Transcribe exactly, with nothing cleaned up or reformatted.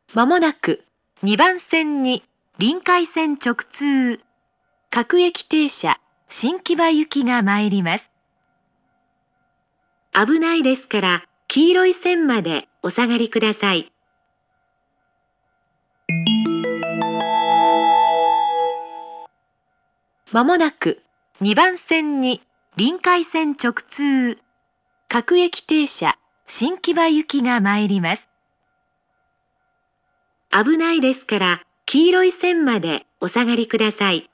まもなくにばん線に臨海線直通、各駅停車新木場行きが参ります。危ないですから黄色い線までお下がりください。まもなくにばん線に臨海線直通、各駅停車新木場行きが参ります。危ないですから黄色い線までお下がりください。